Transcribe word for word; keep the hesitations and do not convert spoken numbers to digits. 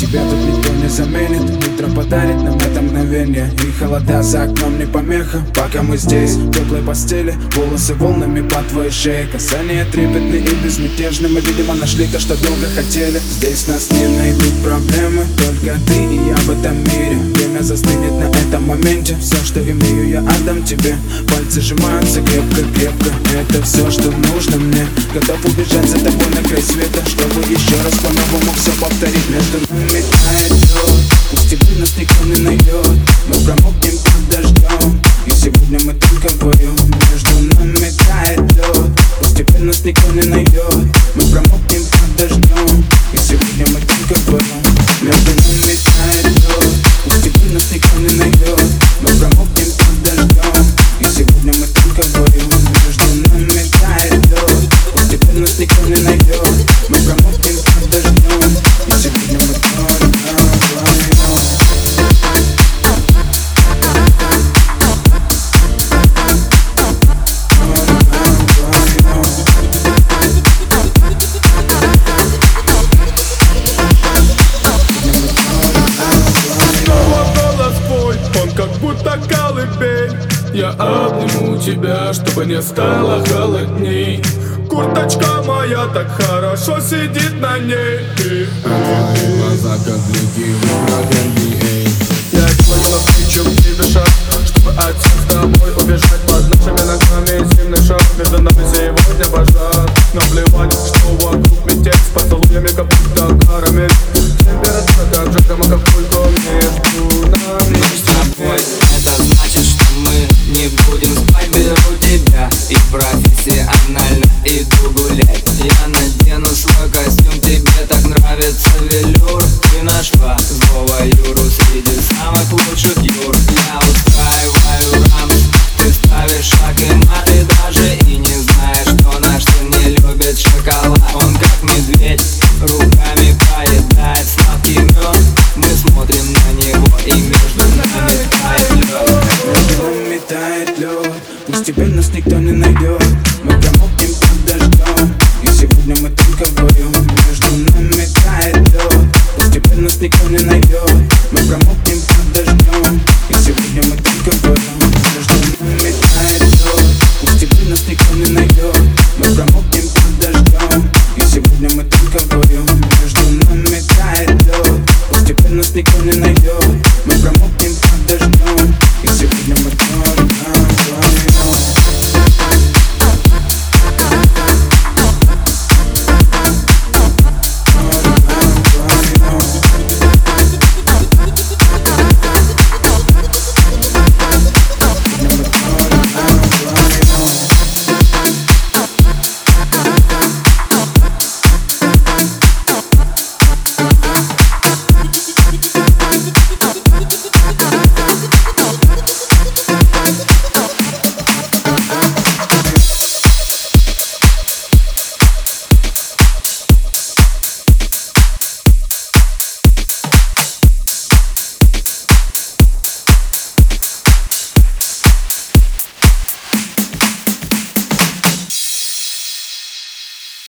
Тебя тут никто не заменит. Утро подарит нам это мгновение. И холода за окном не помеха. Пока мы здесь, в теплой постели, волосы волнами по твоей шее. Касания трепетные и безмятежны. Мы, видимо, нашли то, что долго хотели. Здесь нас не найдут проблемы, только ты и я в этом мире. Время застынет на этом моменте. Все, что имею, я отдам тебе. Пальцы сжимаются крепко-крепко. Это все, что нужно мне. Готов убежать за тобой на край света, чтобы еще раз по-новому все повторить. Между нами тает лед, пусть теперь нас никто не найдет. Мы промокнем под дождем, и сегодня мы только вдвоем. Между нами тает лед, пусть теперь нас никто не найдет. Мы промокнем под дождем, и сегодня мы только вдвоем. Между нами тает лед, пусть теперь нас никто не найдет. Мы промокнем под дождем, и сегодня мы только вдвоем. Между нами тает лед, пусть теперь нас никто не найдет. Мы промокнем под дождем, и сегодня мы только вдвоем. Я обниму тебя, чтобы не стало холодней. Курточка моя так хорошо сидит на ней. Твои глаза как блики в играх эн би эй. Я делаю навстречу к тебе шаг, чтобы отсюда с тобой убежать. Под нашими ногами сильный шаг, между нами сегодня пожар. Наплевать, что вокруг метель, с поцелуями как будто карамель. Температура как жарко, мы как только между нами. Это значит, что мы не будем спать. Беру тебя и профессионально иду гулять. Я надену свой костюм, тебе так нравится велюр. Ты нашла